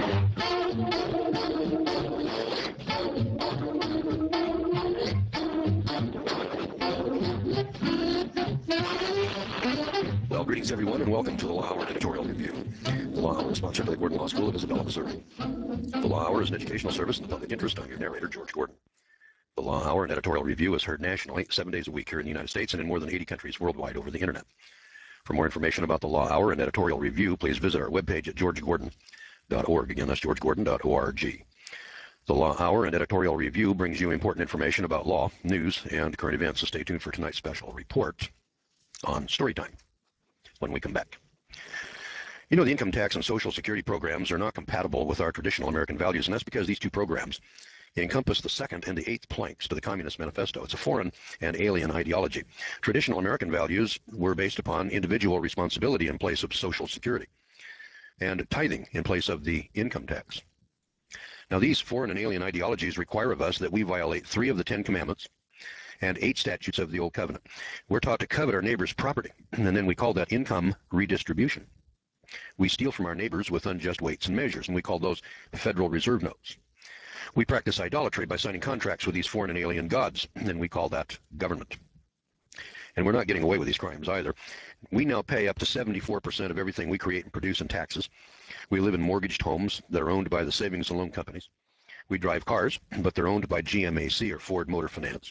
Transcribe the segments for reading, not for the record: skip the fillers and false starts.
Well, greetings everyone, and welcome to the Law Hour Editorial Review. The Law Hour is sponsored by the Gordon Law School of Isabella, Missouri. The Law Hour is an educational service in the public interest. I'm your narrator, George Gordon. The Law Hour and Editorial Review is heard nationally 7 days a week here in the United States and in more than 80 countries worldwide over the internet. For more information about the Law Hour and Editorial Review, please visit our webpage at georgegordon.org. Again, that's georgegordon.org. The Law Hour and Editorial Review brings you important information about law, news, and current events, so stay tuned for tonight's special report on Storytime when we come back. You know, the income tax and Social Security programs are not compatible with our traditional American values, and that's because these two programs encompass the second and the eighth planks to the Communist Manifesto. It's a foreign and alien ideology. Traditional American values were based upon individual responsibility in place of Social Security and tithing in place of the income tax. Now, these foreign and alien ideologies require of us that we violate 3 of the 10 commandments and 8 statutes of the Old Covenant. We're taught to covet our neighbor's property, and then we call that income redistribution. We steal from our neighbors with unjust weights and measures, and we call those Federal Reserve notes. We practice idolatry by signing contracts with these foreign and alien gods, and we call that government. And we're not getting away with these crimes either. We now pay up to 74% of everything we create and produce in taxes. We live in mortgaged homes that are owned by the savings and loan companies. We drive cars, but they're owned by GMAC or Ford Motor Finance.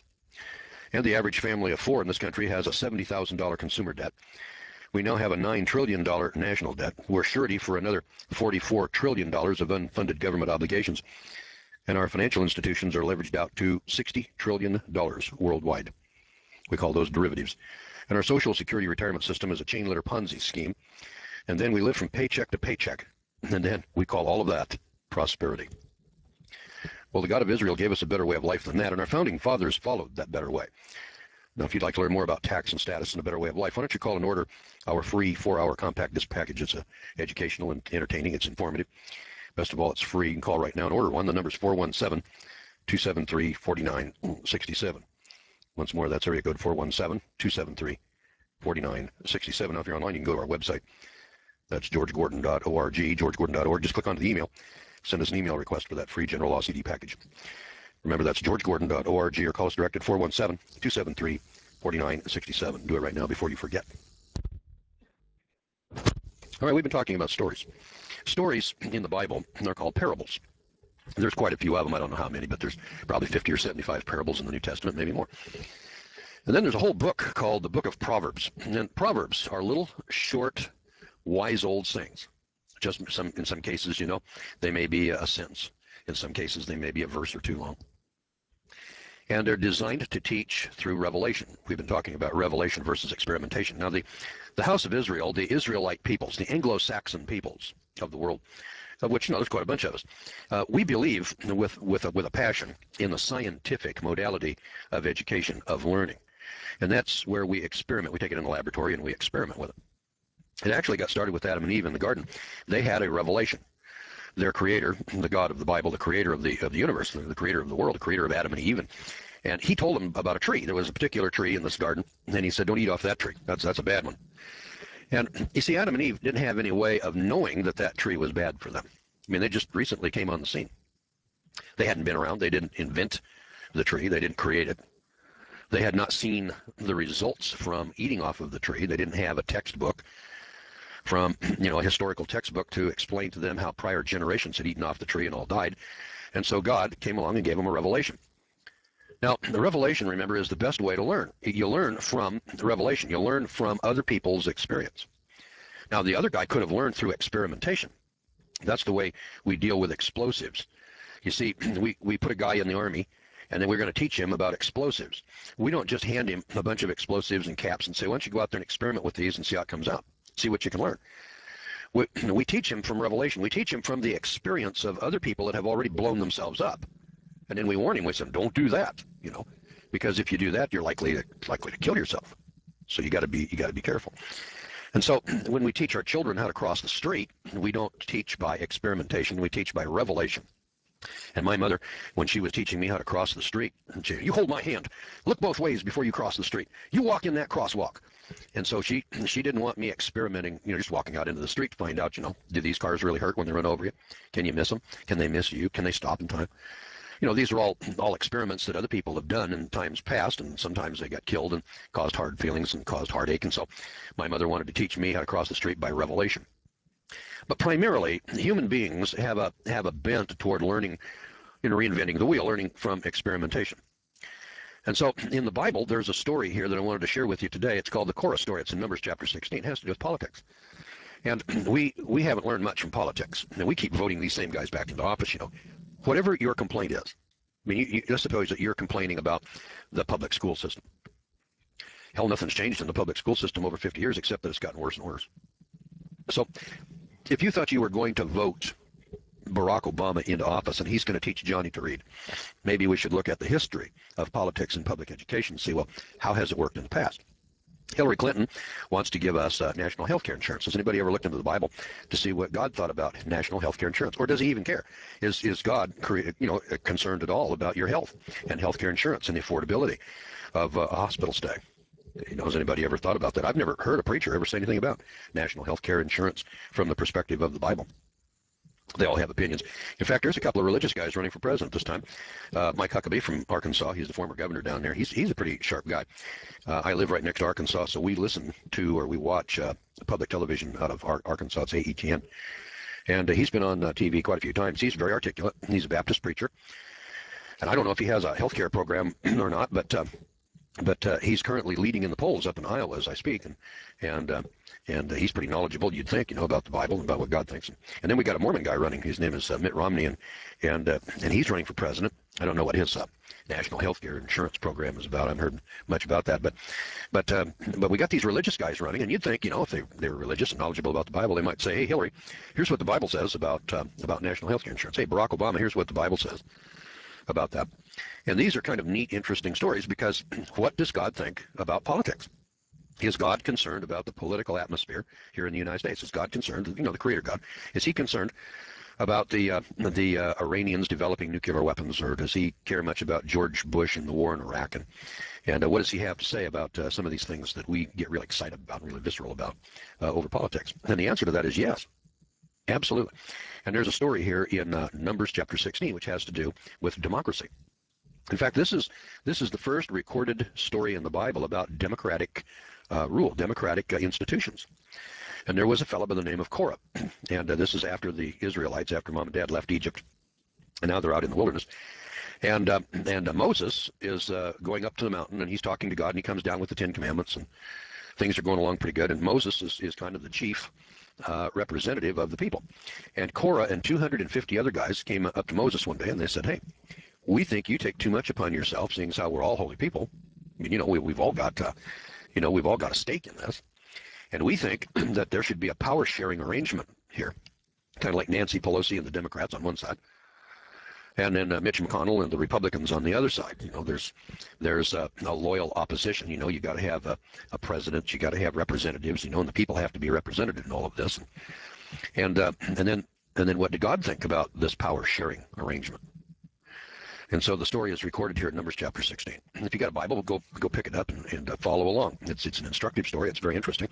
And the average family of 4 in this country has a $70,000 consumer debt. We now have a $9 trillion national debt. We're surety for another $44 trillion of unfunded government obligations. And our financial institutions are leveraged out to $60 trillion worldwide. We call those derivatives. And our Social Security retirement system is a chain letter Ponzi scheme. And then we live from paycheck to paycheck. And then we call all of that prosperity. Well, the God of Israel gave us a better way of life than that, and our founding fathers followed that better way. Now, if you'd like to learn more about tax and status and a better way of life, why don't you call and order our free 4-hour compact disc package. It's educational and entertaining. It's informative. Best of all, it's free. You can call right now and order one. The number's 417-273-4967. Once more, that's area code 417-273-4967. Now, if you're online, you can go to our website. That's georgegordon.org, georgegordon.org. Just click on the email. Send us an email request for that free General Law CD package. Remember, that's georgegordon.org, or call us direct at 417-273-4967. Do it right now before you forget. All right, we've been talking about stories. Stories in the Bible are called parables. There's quite a few of them. I don't know how many, but there's probably 50 or 75 parables in the New Testament, maybe more. And then there's a whole book called the Book of Proverbs. And Proverbs are little, short, wise old sayings. Just in some cases, you know, they may be a sentence. In some cases, they may be a verse or 2 long. And they're designed to teach through revelation. We've been talking about revelation versus experimentation. Now, the house of Israel, the Israelite peoples, the Anglo-Saxon peoples of the world, of which, you know, there's quite a bunch of us, we believe with a passion in the scientific modality of education, of learning. And that's where we experiment. We take it in the laboratory and we experiment with it. It actually got started with Adam and Eve in the garden. They had a revelation. Their creator, the God of the Bible, the creator of the universe, the creator of the world, the creator of Adam and Eve, and he told them about a tree. There was a particular tree in this garden, and he said, don't eat off that tree. That's a bad one. And you see, Adam and Eve didn't have any way of knowing that that tree was bad for them. I mean, they just recently came on the scene. They hadn't been around. They didn't invent the tree. They didn't create it. They had not seen the results from eating off of the tree. They didn't have a textbook from, you know, a historical textbook to explain to them how prior generations had eaten off the tree and all died. And so God came along and gave them a revelation. Now, the revelation, remember, is the best way to learn. You learn from the revelation. You learn from other people's experience. Now, the other guy could have learned through experimentation. That's the way we deal with explosives. You see, we put a guy in the Army, and then we're going to teach him about explosives. We don't just hand him a bunch of explosives and caps and say, why don't you go out there and experiment with these and see how it comes out. See what you can learn. We teach him from revelation. We teach him from the experience of other people that have already blown themselves up. And then we warn him. We say, don't do that, you know, because if you do that, you're likely to kill yourself. So you got to be careful. And so when we teach our children how to cross the street, we don't teach by experimentation. We teach by revelation. And my mother, when she was teaching me how to cross the street, you hold my hand. Look both ways before you cross the street. You walk in that crosswalk. And so she didn't want me experimenting, just walking out into the street to find out, do these cars really hurt when they run over you? Can you miss them? Can they miss you? Can they stop in time? These are all experiments that other people have done in times past, and sometimes they got killed and caused hard feelings and caused heartache. And so my mother wanted to teach me how to cross the street by revelation. But primarily, human beings have a bent toward learning, reinventing the wheel, learning from experimentation. And so in the Bible, there's a story here that I wanted to share with you today. It's called the Korah story. It's in Numbers chapter 16. It has to do with politics. And we haven't learned much from politics. And we keep voting these same guys back into office, Whatever your complaint is. I mean, let's suppose that you're complaining about the public school system. Hell, nothing's changed in the public school system over 50 years except that it's gotten worse and worse. So if you thought you were going to vote Barack Obama into office and he's going to teach Johnny to read, maybe we should look at the history of politics and public education and see, well, how has it worked in the past? Hillary Clinton wants to give us national health care insurance. Has anybody ever looked into the Bible to see what God thought about national health care insurance? Or does he even care? Is God concerned at all about your health and health care insurance and the affordability of a hospital stay? Has anybody ever thought about that? I've never heard a preacher ever say anything about national health care insurance from the perspective of the Bible. They all have opinions. In fact, there's a couple of religious guys running for president this time. Mike Huckabee from Arkansas, he's the former governor down there. He's a pretty sharp guy. I live right next to Arkansas, so we listen to or we watch public television out of Arkansas. It's AETN. And he's been on TV quite a few times. He's very articulate. He's a Baptist preacher. And I don't know if he has a health care program or not, but he's currently leading in the polls up in Iowa as I speak, and he's pretty knowledgeable, you'd think, about the Bible and about what God thinks. And then we got a Mormon guy running. His name is Mitt Romney, and he's running for president. I don't know what his national health care insurance program is about. I haven't heard much about that, but we got these religious guys running, and you'd think, if they were religious and knowledgeable about the Bible, they might say, hey, Hillary, here's what the Bible says about national health care insurance. Hey, Barack Obama, here's what the Bible says about that. And these are kind of neat, interesting stories because what does God think about politics? Is God concerned about the political atmosphere here in the United States? Is God concerned, the Creator God, is he concerned about the Iranians developing nuclear weapons, or does he care much about George Bush and the war in Iraq? And what does he have to say about some of these things that we get really excited about, really visceral about over politics? And the answer to that is yes. Absolutely. And there's a story here in Numbers chapter 16, which has to do with democracy. In fact, this is the first recorded story in the Bible about democratic rule, democratic institutions. And there was a fellow by the name of Korah. And this is after the Israelites, after mom and dad left Egypt. And now they're out in the wilderness. And Moses is going up to the mountain, and he's talking to God, and he comes down with the Ten Commandments, and things are going along pretty good. And Moses is kind of the chief representative of the people. And Korah and 250 other guys came up to Moses one day, and they said, hey, we think you take too much upon yourself, seeing as how we're all holy people. I mean, we've all got we've all got a stake in this. And we think that there should be a power-sharing arrangement here, kind of like Nancy Pelosi and the Democrats on one side, and then Mitch McConnell and the Republicans on the other side. There's a loyal opposition. You got to have a president, you got to have representatives, and the people have to be represented in all of this. And then what did God think about this power-sharing arrangement? And so the story is recorded here in Numbers chapter 16. If you got a Bible, go pick it up and follow along. It's an instructive story. It's very interesting.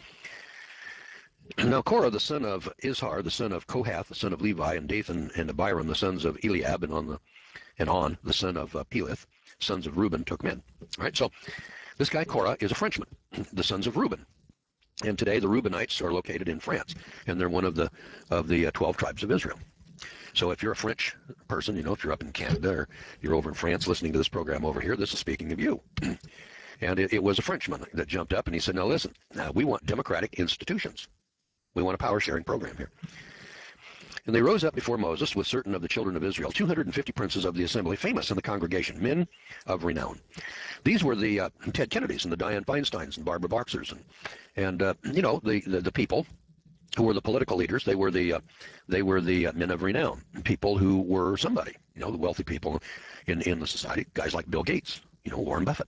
Now Korah, the son of Izhar, the son of Kohath, the son of Levi, and Dathan and Abiram, the sons of Eliab, and On, the son of Peleth, sons of Reuben, took men. All right, so this guy Korah is a Frenchman, the sons of Reuben. And today the Reubenites are located in France, and they're one of the 12 tribes of Israel. So if you're a French person, if you're up in Canada or you're over in France listening to this program over here, this is speaking of you. And it was a Frenchman that jumped up and he said, now listen, we want democratic institutions. We want a power-sharing program here. And they rose up before Moses with certain of the children of Israel, 250 princes of the assembly, famous in the congregation, men of renown. These were the Ted Kennedys and the Dianne Feinsteins and Barbara Boxers and the people who were the political leaders. They were the men of renown, people who were somebody, the wealthy people in the society, guys like Bill Gates, Warren Buffett.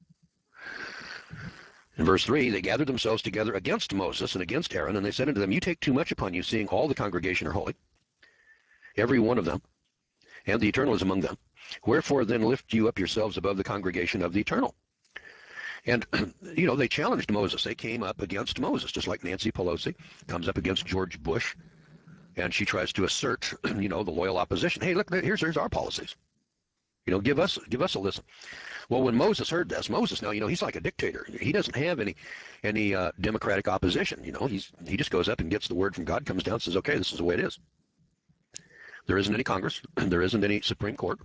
In verse 3, they gathered themselves together against Moses and against Aaron, and they said unto them, you take too much upon you, seeing all the congregation are holy, every one of them, and the Eternal is among them. Wherefore then lift you up yourselves above the congregation of the Eternal. And, they challenged Moses. They came up against Moses, just like Nancy Pelosi comes up against George Bush, and she tries to assert, the loyal opposition. Hey, look, here's our policies. Give us a listen. Well, when Moses heard this, Moses now, he's like a dictator. He doesn't have any democratic opposition. He just goes up and gets the word from God, comes down, and says, okay, this is the way it is. There isn't any Congress. There isn't any Supreme Court.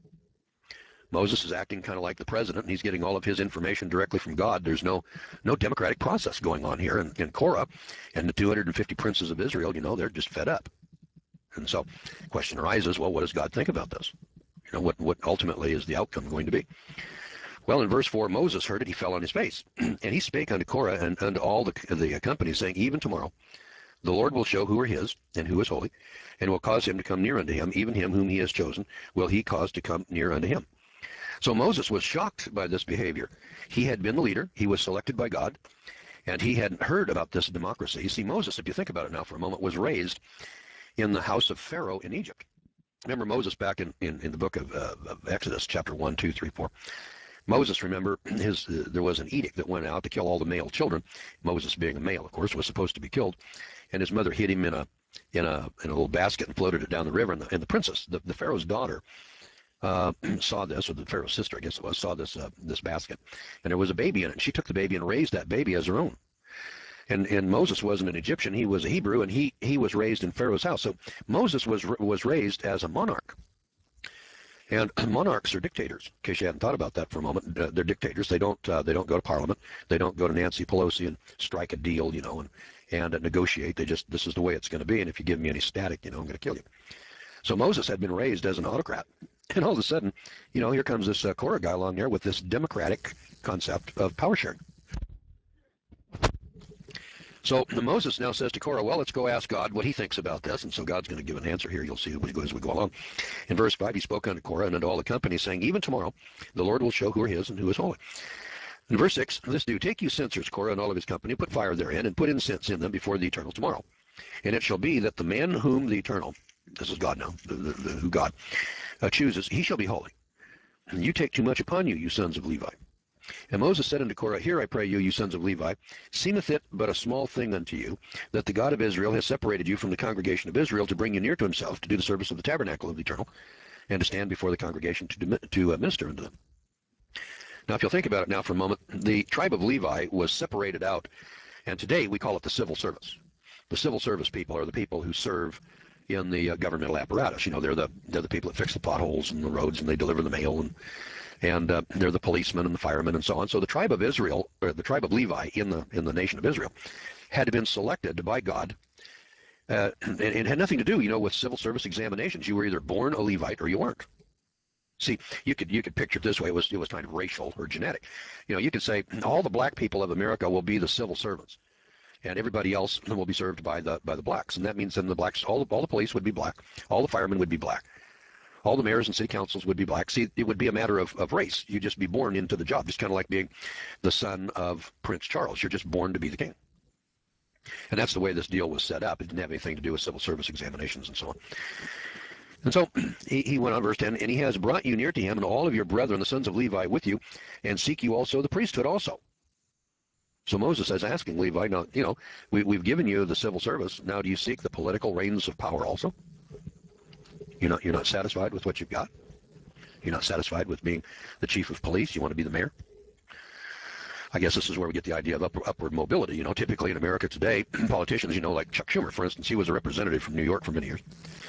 Moses is acting kind of like the president, and he's getting all of his information directly from God. There's no democratic process going on here. And Korah and the 250 princes of Israel, they're just fed up. And so the question arises, well, what does God think about this? What ultimately is the outcome going to be? Well, in verse 4, Moses heard it, he fell on his face. And he spake unto Korah and unto all the company, saying, even tomorrow the Lord will show who are his and who is holy, and will cause him to come near unto him, even him whom he has chosen will he cause to come near unto him. So Moses was shocked by this behavior. He had been the leader. He was selected by God, and he hadn't heard about this democracy. You see, Moses, if you think about it now for a moment, was raised in the house of Pharaoh in Egypt. Remember Moses back in the book of Exodus, chapter 1, 2, 3, 4. Moses, remember, there was an edict that went out to kill all the male children. Moses, being a male, of course, was supposed to be killed. And his mother hid him in a little basket and floated it down the river. And the princess, the Pharaoh's daughter, saw this, or the Pharaoh's sister, I guess it was, saw this basket. And there was a baby in it. And she took the baby and raised that baby as her own. And Moses wasn't an Egyptian. He was a Hebrew, and he was raised in Pharaoh's house. So Moses was raised as a monarch. And monarchs are dictators. In case you hadn't thought about that for a moment, they're dictators. They don't go to Parliament. They don't go to Nancy Pelosi and strike a deal, and negotiate. This is the way it's going to be. And if you give me any static, I'm going to kill you. So Moses had been raised as an autocrat, and all of a sudden, here comes this Korah guy along there with this democratic concept of power sharing. So Moses now says to Korah, well, let's go ask God what he thinks about this. And so God's going to give an answer here. You'll see as we go along. In verse 5, he spoke unto Korah and unto all the company, saying, even tomorrow the Lord will show who are his and who is holy. In verse 6, this do, take you censers, Korah and all of his company, put fire therein, and put incense in them before the Eternal tomorrow. And it shall be that the man whom the Eternal, this is God now, who God chooses, he shall be holy. And you take too much upon you, you sons of Levi. And Moses said unto Korah, hear I pray you, you sons of Levi, seemeth it but a small thing unto you, that the God of Israel has separated you from the congregation of Israel to bring you near to himself, to do the service of the tabernacle of the Eternal, and to stand before the congregation to minister unto them. Now, if you'll think about it now for a moment, the tribe of Levi was separated out, and today we call it the civil service. The civil service people are the people who serve in the governmental apparatus. They're the people that fix the potholes and the roads, and they deliver the mail, and they're the policemen and the firemen and so on. So the tribe of Israel, or the tribe of Levi in the nation of Israel, had been selected by God, and it had nothing to do, with civil service examinations. You were either born a Levite or you weren't. See, you could picture it this way. It was kind of racial or genetic. You could say all the black people of America will be the civil servants, and everybody else will be served by the blacks. And that means then the blacks, all the police would be black, all the firemen would be black, all the mayors and city councils would be black. See, it would be a matter of race. You'd just be born into the job, just kind of like being the son of Prince Charles. You're just born to be the king. And that's the way this deal was set up. It didn't have anything to do with civil service examinations and so on. And so he went on, verse 10, and he has brought you near to him, and all of your brethren, the sons of Levi, with you, and seek you also the priesthood also. So Moses is asking Levi, now, we've given you the civil service. Now do you seek the political reins of power also? You're not satisfied with what you've got? You're not satisfied with being the chief of police? You want to be the mayor? I guess this is where we get the idea of upward mobility. Typically in America today, politicians, like Chuck Schumer, for instance, he was a representative from New York for many years.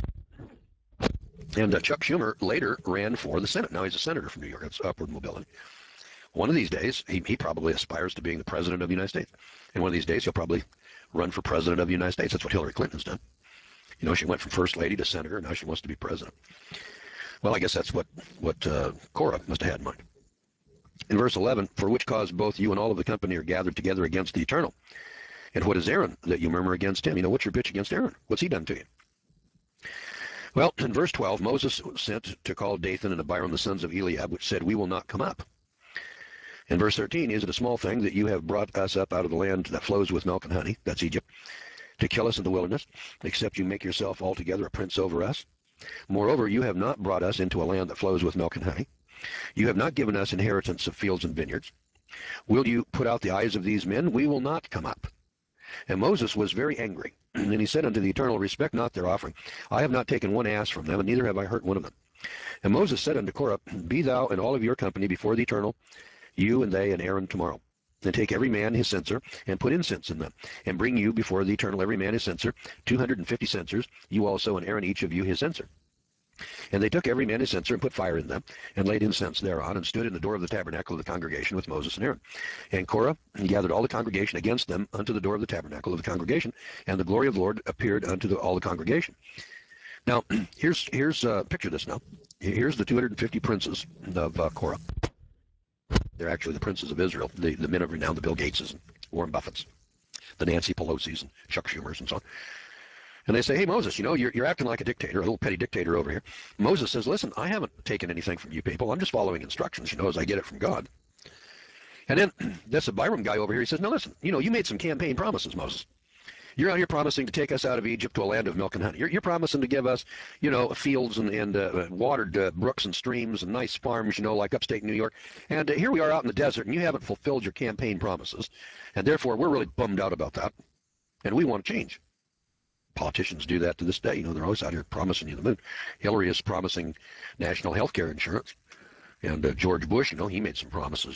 And Chuck Schumer later ran for the Senate. Now he's a senator from New York. That's upward mobility. One of these days, he probably aspires to being the president of the United States. And one of these days, he'll probably run for president of the United States. That's what Hillary Clinton's done. She went from first lady to senator, and now she wants to be president. Well, I guess that's what Korah must have had in mind. In verse 11, for which cause both you and all of the company are gathered together against the Eternal. And what is Aaron that you murmur against him? What's your bitch against Aaron? What's he done to you? Well, in verse 12, Moses sent to call Dathan and Abiram, the sons of Eliab, which said, we will not come up. In verse 13, is it a small thing that you have brought us up out of the land that flows with milk and honey, that's Egypt, to kill us in the wilderness, except you make yourself altogether a prince over us? Moreover, you have not brought us into a land that flows with milk and honey. You have not given us inheritance of fields and vineyards. Will you put out the eyes of these men? We will not come up. And Moses was very angry. And he said unto the Eternal, respect not their offering. I have not taken one ass from them, and neither have I hurt one of them. And Moses said unto Korah, be thou and all of your company before the Eternal, you and they and Aaron tomorrow. And take every man his censer, and put incense in them. And bring you before the Eternal every man his censer, 250 censers, you also and Aaron each of you his censer. And they took every man his censer and put fire in them, and laid incense thereon, and stood in the door of the tabernacle of the congregation with Moses and Aaron. And Korah gathered all the congregation against them unto the door of the tabernacle of the congregation, and the glory of the Lord appeared unto all the congregation. Now, here's picture this now. Here's the 250 princes of Korah. They're actually the princes of Israel, the men of renown, the Bill Gateses and Warren Buffetts, the Nancy Pelosi's and Chuck Schumer's and so on. And they say, hey, Moses, you're acting like a dictator, a little petty dictator over here. Moses says, listen, I haven't taken anything from you people. I'm just following instructions, as I get it from God. And then this Abiram guy over here, he says, no, listen, you made some campaign promises, Moses. You're out here promising to take us out of Egypt to a land of milk and honey. You're promising to give us, fields and watered brooks and streams and nice farms, like upstate New York. And here we are out in the desert, and you haven't fulfilled your campaign promises. And therefore, we're really bummed out about that. And we want to change. Politicians do that to this day. They're always out here promising you the moon. Hillary is promising national health care insurance. And George Bush, he made some promises.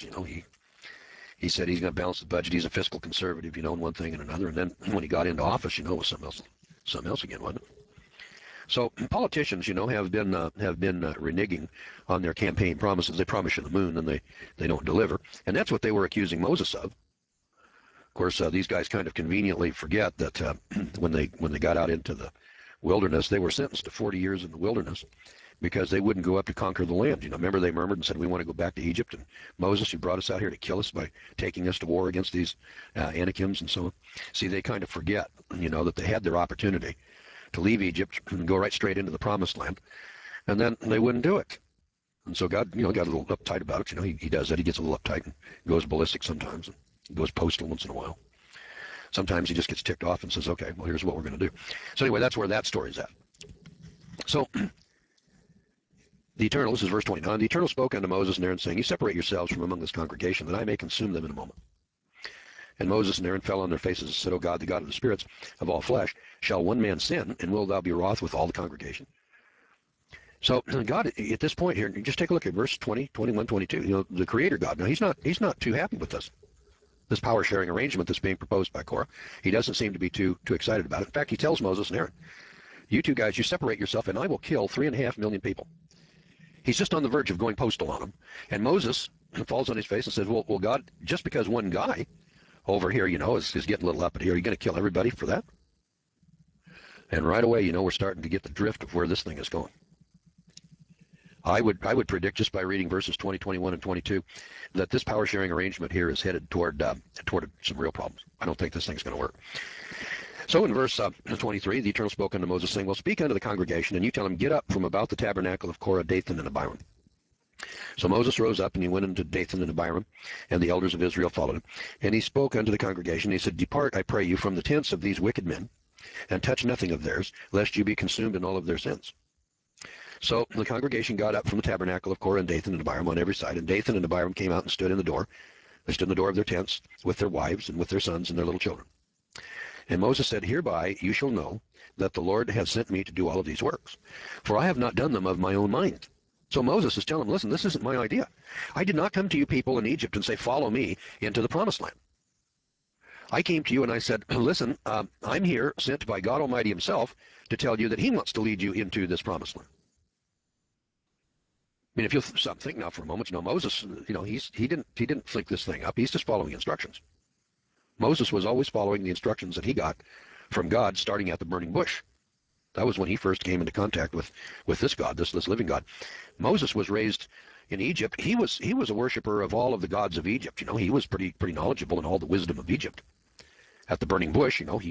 He said he's going to balance the budget. He's a fiscal conservative, in one thing and another. And then when he got into office, it was something else again, wasn't it? So politicians, have been reneging on their campaign promises. They promise you the moon, and they don't deliver. And that's what they were accusing Moses of. Of course, these guys kind of conveniently forget that when they got out into the wilderness, they were sentenced to 40 years in the wilderness because they wouldn't go up to conquer the land. Remember they murmured and said, we want to go back to Egypt, and Moses, you brought us out here to kill us by taking us to war against these Anakims and so on. See, they kind of forget, that they had their opportunity to leave Egypt and go right straight into the promised land, and then they wouldn't do it. And so God, got a little uptight about it. He does that. He gets a little uptight and goes ballistic sometimes. He goes postal once in a while. Sometimes he just gets ticked off and says, okay, well, here's what we're going to do. So anyway, that's where that story's at. So the Eternal, this is verse 29, the Eternal spoke unto Moses and Aaron, saying, you separate yourselves from among this congregation, that I may consume them in a moment. And Moses and Aaron fell on their faces and said, O God, the God of the spirits of all flesh, shall one man sin, and will thou be wroth with all the congregation? So God, at this point here, just take a look at verse 20, 21, 22. The Creator God. Now, he's not too happy with this power sharing arrangement that's being proposed by Korah. He doesn't seem to be too excited about it. In fact, he tells Moses and Aaron, you two guys, you separate yourself, and I will kill 3.5 million people. He's just on the verge of going postal on them. And Moses falls on his face and says, well, God, just because one guy over here, is getting a little up at here, are you going to kill everybody for that? And right away, we're starting to get the drift of where this thing is going. I would predict, just by reading verses 20, 21, and 22, that this power sharing arrangement here is headed toward some real problems. I don't think this thing's going to work. So in verse 23, the Eternal spoke unto Moses, saying, well, speak unto the congregation, and you tell them, get up from about the tabernacle of Korah, Dathan, and Abiram. So Moses rose up, and he went into Dathan and Abiram, and the elders of Israel followed him. And he spoke unto the congregation, and he said, depart, I pray you, from the tents of these wicked men, and touch nothing of theirs, lest you be consumed in all of their sins. So the congregation got up from the tabernacle of Korah and Dathan and Abiram on every side, and Dathan and Abiram came out and stood in the door. They stood in the door of their tents with their wives and with their sons and their little children. And Moses said, hereby you shall know that the Lord has sent me to do all of these works, for I have not done them of my own mind. So Moses is telling them, listen, this isn't my idea. I did not come to you people in Egypt and say, follow me into the promised land. I came to you and I said, listen, I'm here sent by God Almighty himself to tell you that he wants to lead you into this promised land. I mean, if you'll stop think now for a moment, Moses, he didn't think this thing up. He's just following instructions. Moses was always following the instructions that he got from God, starting at the burning bush. That was when he first came into contact with this God, this living God. Moses was raised in Egypt. He was a worshiper of all of the gods of Egypt. He was pretty knowledgeable in all the wisdom of Egypt. At the burning bush, he knew,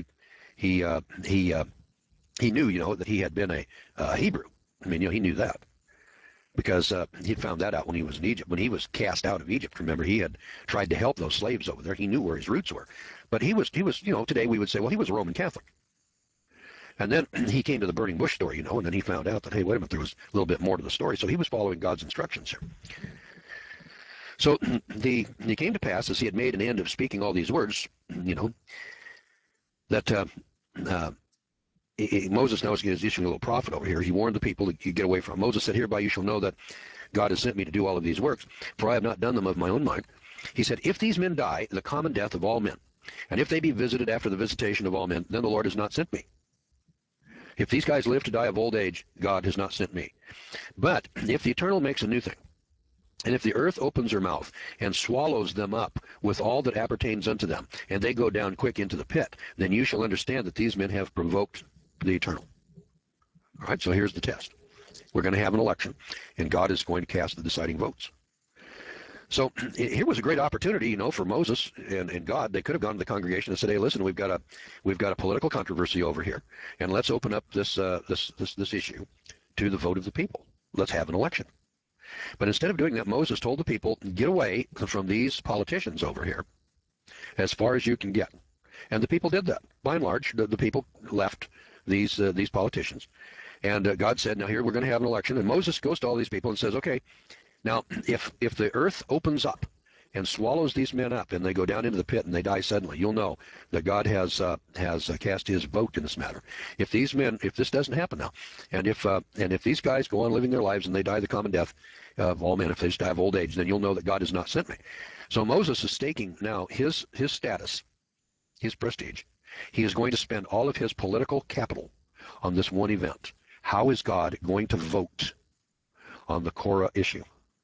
that he had been a Hebrew. I mean, he knew that, because he'd found that out when he was in Egypt. When he was cast out of Egypt, remember, he had tried to help those slaves over there. He knew where his roots were. But he was, today we would say, well, he was a Roman Catholic. And then he came to the burning bush story, and then he found out that, hey, wait a minute, there was a little bit more to the story. So he was following God's instructions here. So it came to pass, as he had made an end of speaking all these words, that Moses now is issuing a little prophet over here. He warned the people to get away from him. Moses said, hereby you shall know that God has sent me to do all of these works, for I have not done them of my own mind. He said, if these men die the common death of all men, and if they be visited after the visitation of all men, then the Lord has not sent me. If these guys live to die of old age, God has not sent me. But if the Eternal makes a new thing, and if the earth opens her mouth and swallows them up with all that appertains unto them, and they go down quick into the pit, then you shall understand that these men have provoked the Eternal. All right, so here's the test. We're going to have an election, and God is going to cast the deciding votes. So here was a great opportunity, for Moses and God. They could have gone to the congregation and said, "Hey, listen, we've got a political controversy over here, and let's open up this issue to the vote of the people. Let's have an election." But instead of doing that, Moses told the people, "Get away from these politicians over here as far as you can get." And the people did that. By and large, the people left these politicians. And God said, "Now here we're going to have an election." And Moses goes to all these people and says, "Okay, now if the earth opens up and swallows these men up, and they go down into the pit and they die suddenly, you'll know that God has cast His vote in this matter. If this doesn't happen now, and if these guys go on living their lives and they die the common death of all men, if they just die of old age, then you'll know that God has not sent me." So Moses is staking now his status, his prestige. He is going to spend all of his political capital on this one event. How is God going to vote on the Korah issue?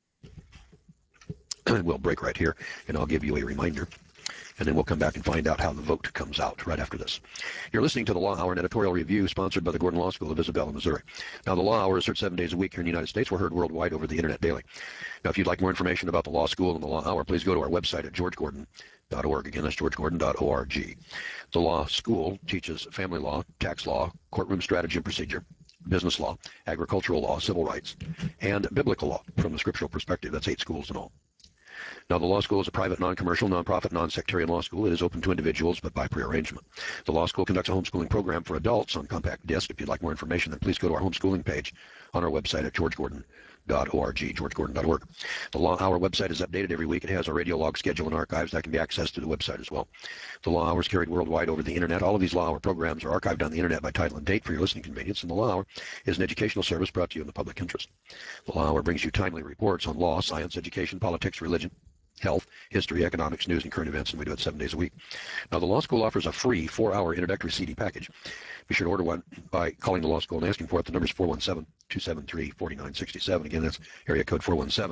We'll break right here, and I'll give you a reminder, and then we'll come back and find out how the vote comes out right after this. You're listening to the Law Hour, an editorial review sponsored by the Gordon Law School of Isabella, Missouri. Now, the Law Hour is heard 7 days a week here in the United States. We're heard worldwide over the Internet daily. Now, if you'd like more information about the Law School and the Law Hour, please go to our website at georgegordon.org. Again, that's georgegordon.org. The Law School teaches family law, tax law, courtroom strategy and procedure, business law, agricultural law, civil rights, and biblical law from the scriptural perspective. That's 8 schools in all. Now, the law school is a private, non-commercial, non-profit, non-sectarian law school. It is open to individuals, but by prearrangement. The law school conducts a homeschooling program for adults on compact disc. If you'd like more information, then please go to our homeschooling page on our website at georgegordon.org, georgegordon.org. The Law Hour website is updated every week. It has a radio log schedule and archives that can be accessed through the website as well. The Law Hour is carried worldwide over the Internet. All of these Law Hour programs are archived on the Internet by title and date for your listening convenience, and the Law Hour is an educational service brought to you in the public interest. The Law Hour brings you timely reports on law, science, education, politics, religion, health, history, economics, news, and current events, and we do it 7 days a week. Now, the Law School offers a free 4-hour introductory CD package. Be sure to order one by calling the Law School and asking for it. The number is 417-273-4967. Again, that's area code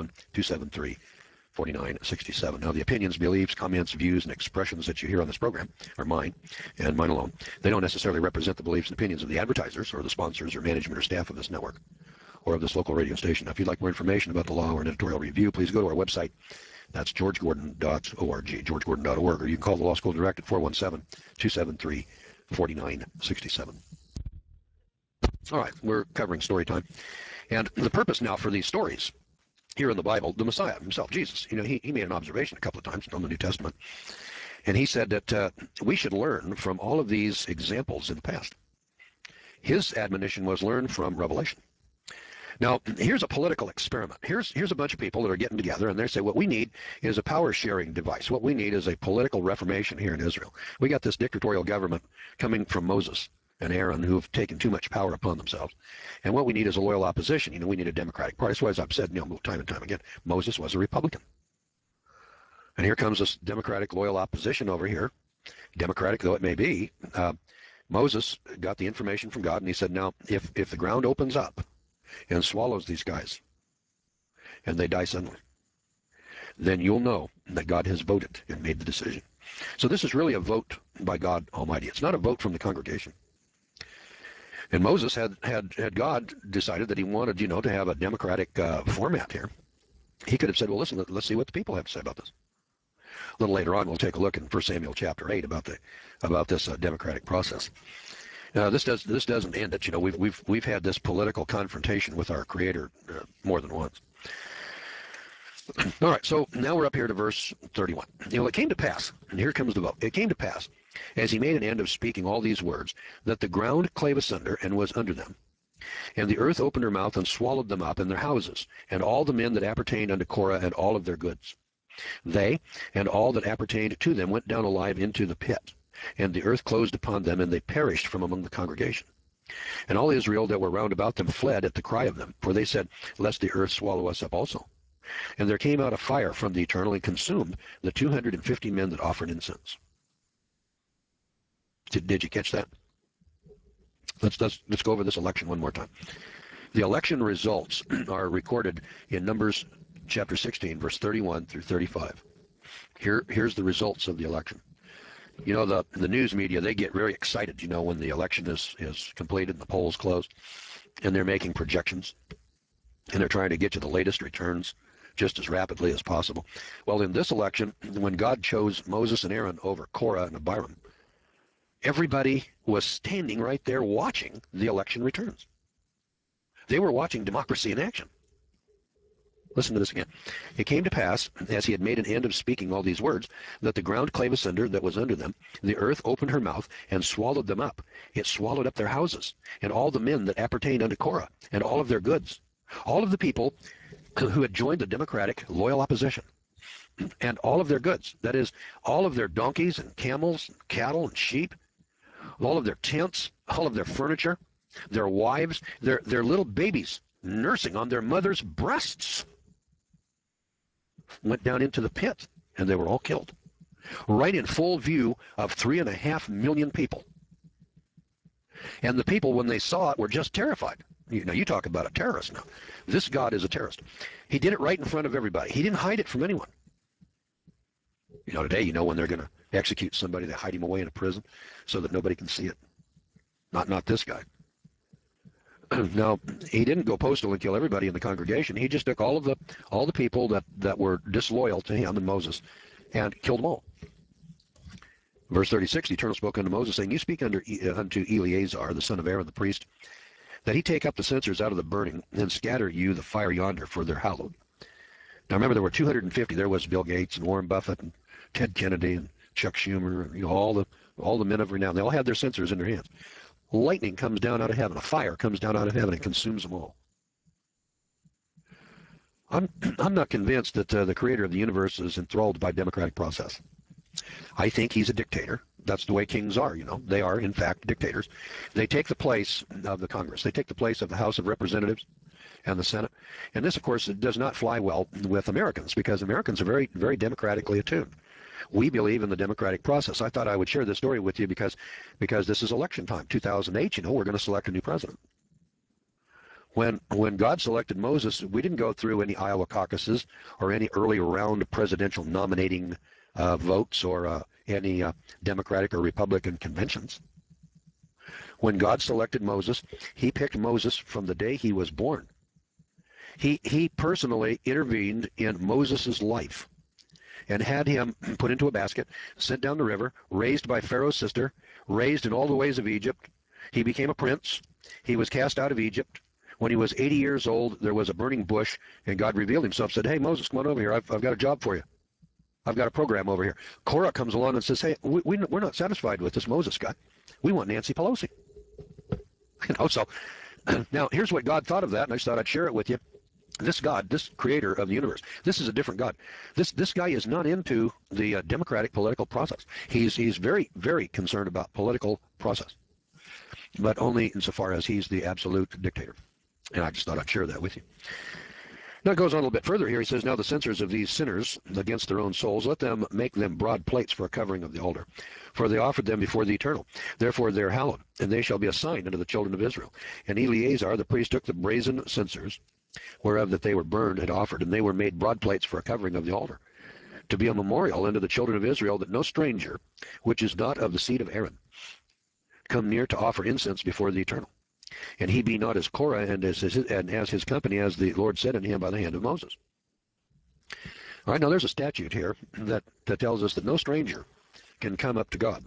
417-273-4967. Now, the opinions, beliefs, comments, views, and expressions that you hear on this program are mine and mine alone. They don't necessarily represent the beliefs and opinions of the advertisers or the sponsors or management or staff of this network or of this local radio station. Now, if you'd like more information about the Law or an editorial review, please go to our website. That's georgegordon.org, georgegordon.org, or you can call the Law School direct at 417-273-4967. All right, we're covering story time. And the purpose now for these stories here in the Bible, the Messiah himself, Jesus, he made an observation a couple of times from the New Testament. And he said that we should learn from all of these examples in the past. His admonition was learn from Revelation. Now, here's a political experiment. Here's a bunch of people that are getting together, and they say what we need is a power-sharing device. What we need is a political reformation here in Israel. We got this dictatorial government coming from Moses and Aaron who have taken too much power upon themselves. And what we need is a loyal opposition. We need a democratic party. That's why, as I've said time and time again, Moses was a Republican. And here comes this democratic loyal opposition over here, democratic though it may be. Moses got the information from God, and he said, now, if the ground opens up and swallows these guys, and they die suddenly, then you'll know that God has voted and made the decision. So this is really a vote by God Almighty. It's not a vote from the congregation. And Moses had God decided that he wanted, to have a democratic format here. He could have said, well, listen, let's see what the people have to say about this. A little later on, we'll take a look in 1 Samuel chapter 8 about this democratic process. This doesn't end it. We've had this political confrontation with our Creator more than once. All right, so now we're up here to verse 31. It came to pass, and here comes the vote. It came to pass, as he made an end of speaking all these words, that the ground clave asunder and was under them. And the earth opened her mouth and swallowed them up in their houses, and all the men that appertained unto Korah and all of their goods. They and all that appertained to them went down alive into the pit. And the earth closed upon them, and they perished from among the congregation. And all Israel that were round about them fled at the cry of them, for they said, Lest the earth swallow us up also. And there came out a fire from the Eternal and consumed the 250 men that offered incense. Did you catch that? Let's go over this election one more time. The election results are recorded in Numbers chapter 16, verse 31 through 35. Here's the results of the election. You know, the news media, they get very excited, when the election is completed and the polls close, and they're making projections, and they're trying to get you the latest returns just as rapidly as possible. Well, in this election, when God chose Moses and Aaron over Korah and Abiram, everybody was standing right there watching the election returns. They were watching democracy in action. Listen to this again. It came to pass, as he had made an end of speaking all these words, that the ground clave asunder that was under them, the earth opened her mouth and swallowed them up. It swallowed up their houses, and all the men that appertained unto Korah, and all of their goods. All of the people who had joined the democratic loyal opposition, and all of their goods, that is, all of their donkeys and camels, and cattle and sheep, all of their tents, all of their furniture, their wives, their little babies nursing on their mother's breasts, went down into the pit, and they were all killed, right in full view of 3.5 million people. And the people, when they saw it, were just terrified. Now, you talk about a terrorist now. This God is a terrorist. He did it right in front of everybody. He didn't hide it from anyone. Today, when they're going to execute somebody, they hide him away in a prison so that nobody can see it. Not this guy. Now, he didn't go postal and kill everybody in the congregation. He just took all the people that were disloyal to him and Moses and killed them all. Verse 36, the Eternal spoke unto Moses, saying, You speak unto Eleazar, the son of Aaron the priest, that he take up the censers out of the burning, and scatter you the fire yonder, for they're hallowed. Now remember, there were 250. There was Bill Gates and Warren Buffett and Ted Kennedy and Chuck Schumer, and all the men of renown. They all had their censers in their hands. Lightning comes down out of heaven. A fire comes down out of heaven and consumes them all. I'm not convinced that the creator of the universe is enthralled by democratic process. I think he's a dictator. That's the way kings are, They are, in fact, dictators. They take the place of the Congress. They take the place of the House of Representatives and the Senate. And this, of course, does not fly well with Americans, because Americans are very, very democratically attuned. We believe in the democratic process. I thought I would share this story with you because this is election time. 2008, we're going to select a new president. When God selected Moses, we didn't go through any Iowa caucuses or any early round presidential nominating votes or any Democratic or Republican conventions. When God selected Moses, he picked Moses from the day he was born. He personally intervened in Moses' life and had him put into a basket, sent down the river, raised by Pharaoh's sister, raised in all the ways of Egypt. He became a prince. He was cast out of Egypt. When he was 80 years old, there was a burning bush, and God revealed himself, said, Hey, Moses, come on over here. I've got a job for you. I've got a program over here. Korah comes along and says, Hey, we're not satisfied with this Moses guy. We want Nancy Pelosi. So now here's what God thought of that, and I just thought I'd share it with you. This God, this creator of the universe, this is a different God. This guy is not into the democratic political process. He's very, very concerned about political process, but only insofar as he's the absolute dictator. And I just thought I'd share that with you. Now it goes on a little bit further here. He says, Now the censors of these sinners against their own souls, let them make them broad plates for a covering of the altar. For they offered them before the Eternal. Therefore they are hallowed, and they shall be a sign unto the children of Israel. And Eleazar the priest took the brazen censers, whereof that they were burned and offered, and they were made broad plates for a covering of the altar, to be a memorial unto the children of Israel, that no stranger, which is not of the seed of Aaron, come near to offer incense before the Eternal. And he be not as Korah and as his company, as the Lord said unto him by the hand of Moses. All right, now there's a statute here that tells us that no stranger can come up to God.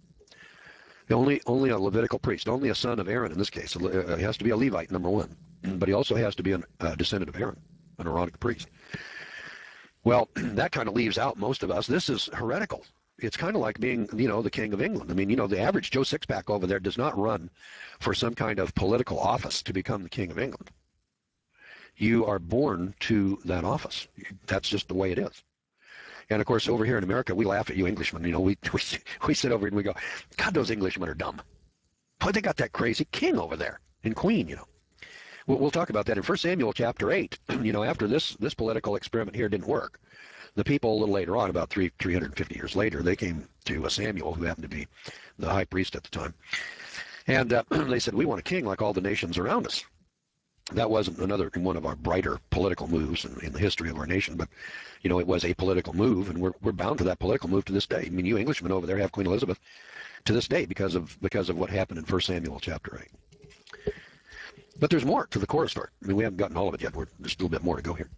Only a Levitical priest, only a son of Aaron in this case. He has to be a Levite, number one. But he also has to be a descendant of Aaron, an Aaronic priest. Well, that kind of leaves out most of us. This is heretical. It's kind of like being, the King of England. I mean, the average Joe Sixpack over there does not run for some kind of political office to become the King of England. You are born to that office. That's just the way it is. And of course, over here in America, we laugh at you Englishmen. We sit over and we go, God, those Englishmen are dumb. Boy, they got that crazy king over there and queen. We'll talk about that in 1 Samuel chapter 8. After this political experiment here didn't work, the people a little later on, about 350 years later, they came to Samuel, who happened to be the high priest at the time. And they said, we want a king like all the nations around us. That wasn't one of our brighter political moves in the history of our nation, but it was a political move, and we're bound to that political move to this day. I mean, you Englishmen over there have Queen Elizabeth to this day because of what happened in 1 Samuel chapter 8. But there's more to the Korah story. I mean, we haven't gotten all of it yet. There's still a bit more to go here.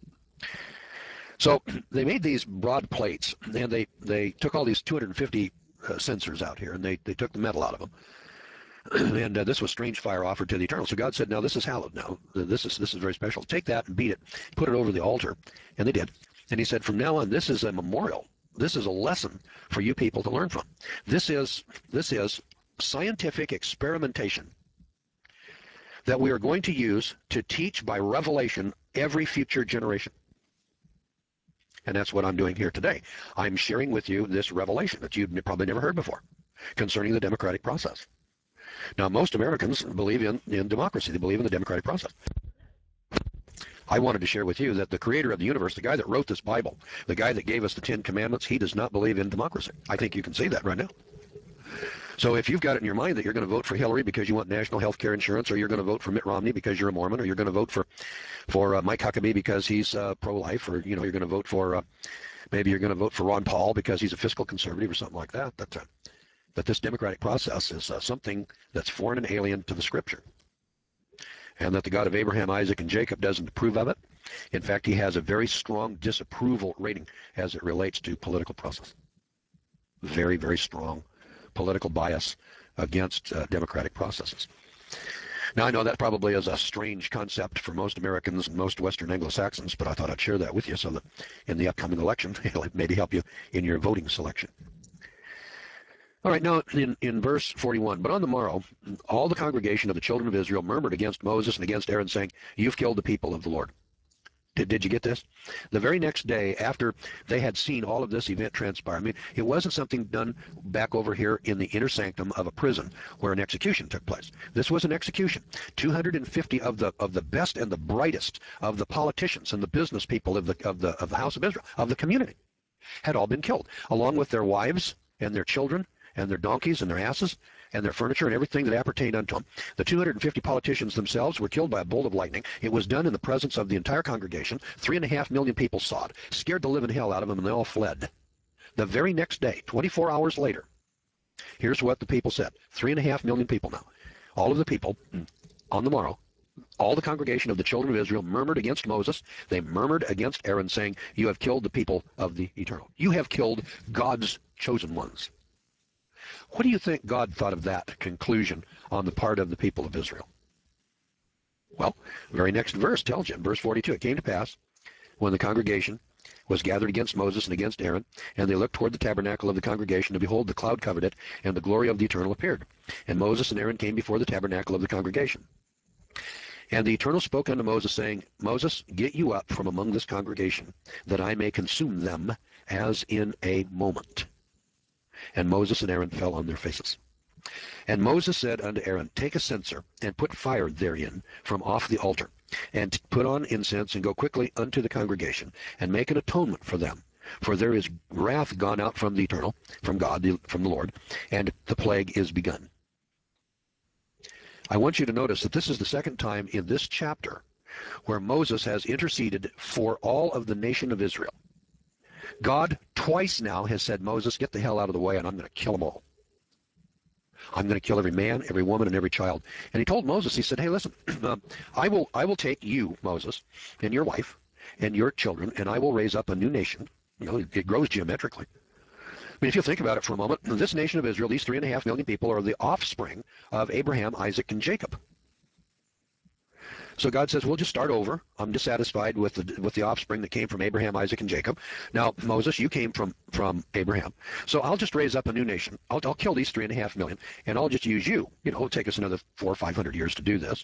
So they made these broad plates, and they took all these 250 censers out here, and they took the metal out of them. And this was strange fire offered to the Eternal. So God said, now this is hallowed now. This is very special. Take that and beat it. Put it over the altar. And they did. And he said, from now on, this is a memorial. This is a lesson for you people to learn from. This is scientific experimentation that we are going to use to teach by revelation every future generation. And that's what I'm doing here today. I'm sharing with you this revelation that you've probably never heard before concerning the democratic process. Now, most Americans believe in democracy. They believe in the democratic process. I wanted to share with you that the creator of the universe, the guy that wrote this Bible, the guy that gave us the Ten Commandments, he does not believe in democracy. I think you can see that right now. So if you've got it in your mind that you're going to vote for Hillary because you want national health care insurance, or you're going to vote for Mitt Romney because you're a Mormon, or you're going to vote for Mike Huckabee because he's pro-life, or you're going to vote for maybe you're going to vote for Ron Paul because he's a fiscal conservative or something like that, that this democratic process is something that's foreign and alien to the Scripture, and that the God of Abraham, Isaac, and Jacob doesn't approve of it. In fact, he has a very strong disapproval rating as it relates to political process. Very, very strong political bias against democratic processes. Now, I know that probably is a strange concept for most Americans and most Western Anglo-Saxons, but I thought I'd share that with you so that in the upcoming election, it'll maybe help you in your voting selection. All right, now in verse 41, but on the morrow, all the congregation of the children of Israel murmured against Moses and against Aaron, saying, you've killed the people of the Lord. Did you get this? The very next day, after they had seen all of this event transpire, I mean, it wasn't something done back over here in the inner sanctum of a prison where an execution took place. This was an execution. 250 of the best and the brightest of the politicians and the business people of the house of Israel, of the community, had all been killed, along with their wives and their children and their donkeys and their asses and their furniture and everything that appertained unto them. The 250 politicians themselves were killed by a bolt of lightning. It was done in the presence of the entire congregation. 3.5 million people saw it, scared the living hell out of them, and they all fled. The very next day, 24 hours later, here's what the people said. 3.5 million people now. All of the people, on the morrow, all the congregation of the children of Israel murmured against Moses. They murmured against Aaron, saying, you have killed the people of the Eternal. You have killed God's chosen ones. What do you think God thought of that conclusion on the part of the people of Israel? Well, the very next verse tells you, in verse 42, it came to pass when the congregation was gathered against Moses and against Aaron, and they looked toward the tabernacle of the congregation, and behold, the cloud covered it, and the glory of the Eternal appeared. And Moses and Aaron came before the tabernacle of the congregation. And the Eternal spoke unto Moses, saying, Moses, get you up from among this congregation, that I may consume them as in a moment. And Moses and Aaron fell on their faces. And Moses said unto Aaron, take a censer, and put fire therein from off the altar, and put on incense, and go quickly unto the congregation, and make an atonement for them. For there is wrath gone out from the Eternal, from God, from the Lord, and the plague is begun. I want you to notice that this is the second time in this chapter where Moses has interceded for all of the nation of Israel. God twice now has said, Moses, get the hell out of the way, and I'm going to kill them all. I'm going to kill every man, every woman, and every child. And he told Moses, he said, hey, listen, I will take you, Moses, and your wife, and your children, and I will raise up a new nation. It grows geometrically. I mean, if you think about it for a moment, this nation of Israel, these 3.5 million people, are the offspring of Abraham, Isaac, and Jacob. So God says, we'll just start over. I'm dissatisfied with the offspring that came from Abraham, Isaac, and Jacob. Now, Moses, you came from Abraham. So I'll just raise up a new nation. I'll kill these 3.5 million, and I'll just use you. It'll take us another 400 or 500 years to do this.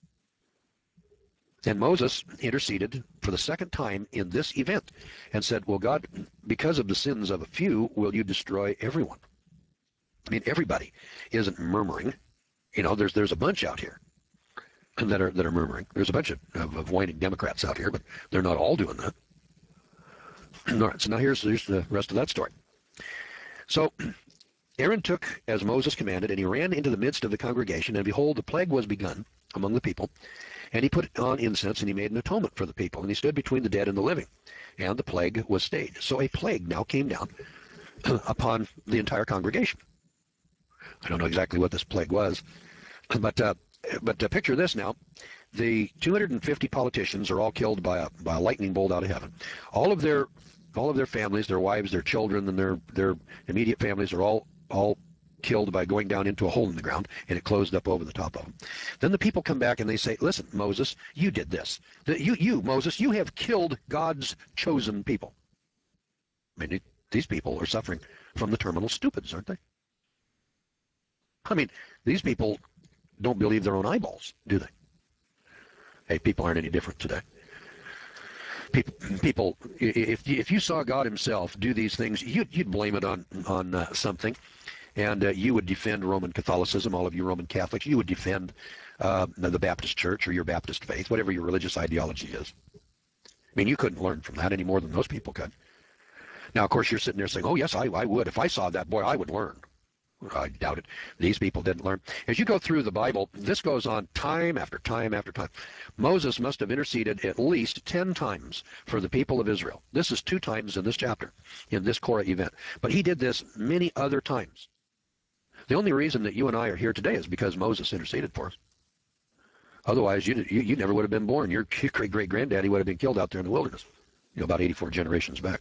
And Moses interceded for the second time in this event and said, well, God, because of the sins of a few, will you destroy everyone? I mean, everybody isn't murmuring. There's a bunch out here that are murmuring. There's a bunch of whining Democrats out here, but they're not all doing that. All right, so now here's the rest of that story. So Aaron took as Moses commanded, and he ran into the midst of the congregation, and behold, the plague was begun among the people. And he put on incense, and he made an atonement for the people, and he stood between the dead and the living, and the plague was stayed. So a plague now came down upon the entire congregation. I don't know exactly what this plague was, but picture this now. The 250 politicians are all killed by a lightning bolt out of heaven. All of their families, their wives, their children, and their immediate families are all killed by going down into a hole in the ground, and it closed up over the top of them. Then the people come back and they say, listen, Moses, you did this. Moses, you have killed God's chosen people. I mean, these people are suffering from the terminal stupids, aren't they? I mean, these people don't believe their own eyeballs, do they? Hey, people aren't any different today. People, if you saw God himself do these things, you'd blame it on something. And you would defend Roman Catholicism, all of you Roman Catholics. You would defend the Baptist Church or your Baptist faith, whatever your religious ideology is. I mean, you couldn't learn from that any more than those people could. Now, of course, you're sitting there saying, oh, yes, I would. If I saw that, boy, I would learn. I doubt it. These people didn't learn. As you go through the Bible, this goes on time after time after time. Moses must have interceded at least 10 times for the people of Israel. This is 2 times in this chapter, in this Korah event. But he did this many other times. The only reason that you and I are here today is because Moses interceded for us. Otherwise, you never would have been born. Your great-great-granddaddy would have been killed out there in the wilderness, about 84 generations back.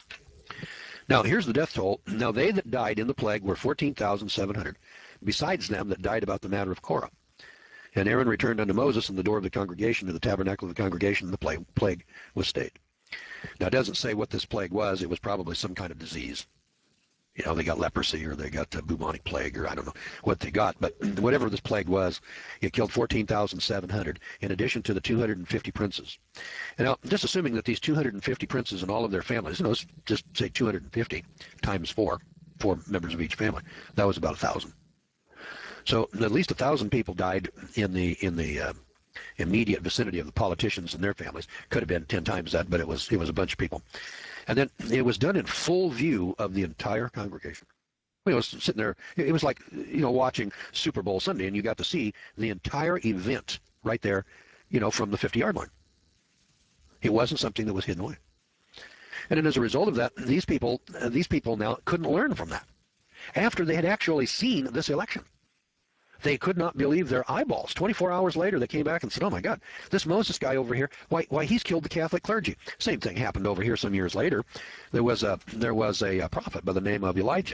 Now, here's the death toll. Now, they that died in the plague were 14,700, besides them that died about the matter of Korah. And Aaron returned unto Moses in the door of the congregation, to the tabernacle of the congregation, and the plague was stayed. Now, it doesn't say what this plague was. It was probably some kind of disease. They got leprosy, or they got bubonic plague, or I don't know what they got. But whatever this plague was, it killed 14,700, in addition to the 250 princes. And now, just assuming that these 250 princes and all of their families, let's just say 250 times 4 members of each family, that was about 1,000. So at least 1,000 people died in the immediate vicinity of the politicians and their families. Could have been 10 times that, but it was a bunch of people. And then it was done in full view of the entire congregation. It was sitting there. It was like, watching Super Bowl Sunday, and you got to see the entire event right there, from the 50-yard line. It wasn't something that was hidden away. And then as a result of that, these people now couldn't learn from that. After they had actually seen this election, they could not believe their eyeballs. 24 hours later, they came back and said, oh, my God, this Moses guy over here, why he's killed the Catholic clergy. Same thing happened over here some years later. There was a prophet by the name of Elijah.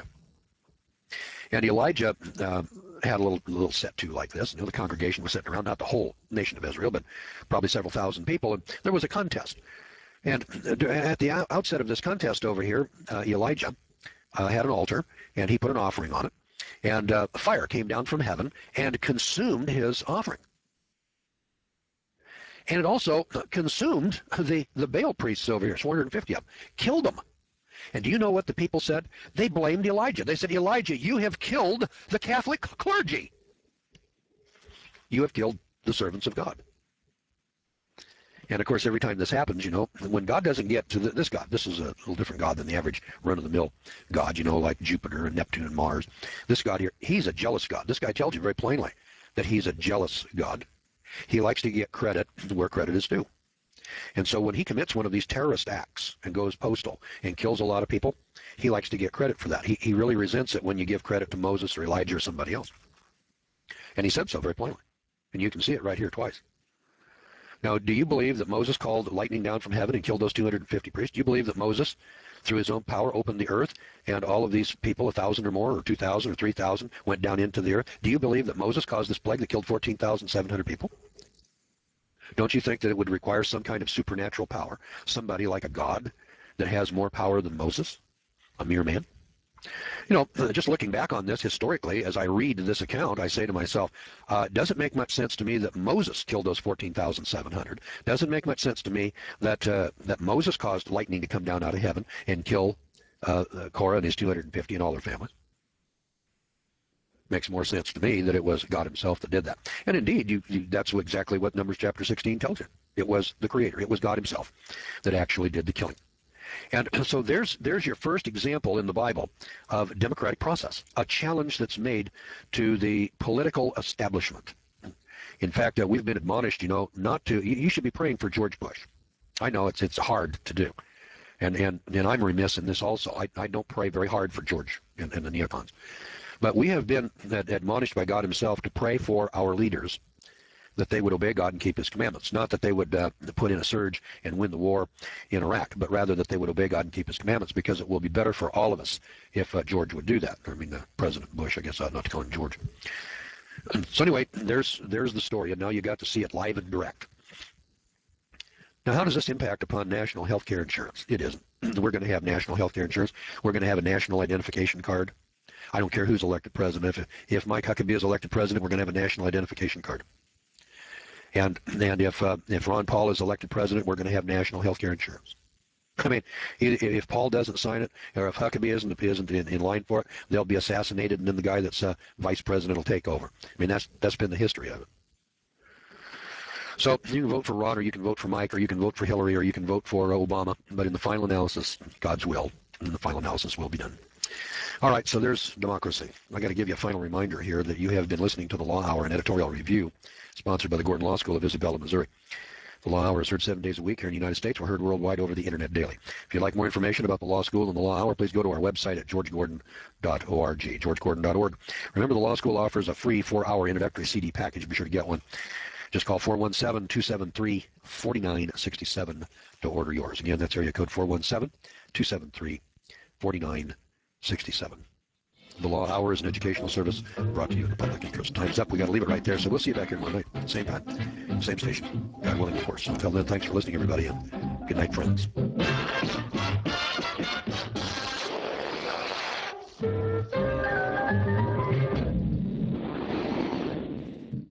And Elijah had a little set to like this. The congregation was sitting around, not the whole nation of Israel, but probably several thousand people. And there was a contest. And at the outset of this contest over here, Elijah had an altar, and he put an offering on it. And fire came down from heaven and consumed his offering. And it also consumed the Baal priests over here, 450 of them, killed them. And do you know what the people said? They blamed Elijah. They said, Elijah, you have killed the Catholic clergy. You have killed the servants of God. And, of course, every time this happens, when God doesn't get to this God, this is a little different God than the average run-of-the-mill God, like Jupiter and Neptune and Mars. This God here, he's a jealous God. This guy tells you very plainly that he's a jealous God. He likes to get credit where credit is due. And so when he commits one of these terrorist acts and goes postal and kills a lot of people, he likes to get credit for that. He really resents it when you give credit to Moses or Elijah or somebody else. And he said so very plainly. And you can see it right here twice. Now, do you believe that Moses called lightning down from heaven and killed those 250 priests? Do you believe that Moses, through his own power, opened the earth and all of these people, 1,000 or more, or 2,000 or 3,000, went down into the earth? Do you believe that Moses caused this plague that killed 14,700 people? Don't you think that it would require some kind of supernatural power? Somebody like a god that has more power than Moses, a mere man? Just looking back on this historically, as I read this account, I say to myself, does it make much sense to me that Moses killed those 14,700? Does it make much sense to me that that Moses caused lightning to come down out of heaven and kill Korah and his 250 and all their families? Makes more sense to me that it was God himself that did that. And indeed, that's exactly what Numbers chapter 16 tells you. It was the Creator. It was God himself that actually did the killing. And so there's your first example in the Bible of democratic process, a challenge that's made to the political establishment. In fact, we've been admonished, not to. You should be praying for George Bush. I know it's hard to do, and I'm remiss in this also. I don't pray very hard for George and the neocons, but we have been admonished by God Himself to pray for our leaders, that they would obey God and keep His commandments. Not that they would put in a surge and win the war in Iraq, but rather that they would obey God and keep His commandments, because it will be better for all of us if George would do that. I mean, President Bush, I guess I ought not to call him George. So anyway, there's the story, and now you got to see it live and direct. Now, how does this impact upon national health care insurance? It isn't. We're going to have national health care insurance. We're going to have a national identification card. I don't care who's elected president. If Mike Huckabee is elected president, we're going to have a national identification card. And if Ron Paul is elected president, we're going to have national health care insurance. I mean, if Paul doesn't sign it, or if Huckabee isn't in line for it, they'll be assassinated, and then the guy that's vice president will take over. I mean, that's been the history of it. So you can vote for Ron, or you can vote for Mike, or you can vote for Hillary, or you can vote for Obama. But in the final analysis, God's will, and the final analysis will be done. All right, so there's democracy. I got to give you a final reminder here that you have been listening to the Law Hour, an editorial review sponsored by the Gordon Law School of Isabella, Missouri. The Law Hour is heard 7 days a week here in the United States. We're heard worldwide over the Internet daily. If you'd like more information about the Law School and the Law Hour, please go to our website at georgegordon.org, georgegordon.org. Remember, the Law School offers a free 4-hour introductory CD package. Be sure to get one. Just call 417-273-4967 to order yours. Again, that's area code 417-273-4967. The Law Hour is an educational service brought to you in the public interest. Time's up. We got to leave it right there. So we'll see you back here tomorrow night, same time, same station. God willing, of course. Until then, thanks for listening, everybody, and good night, friends.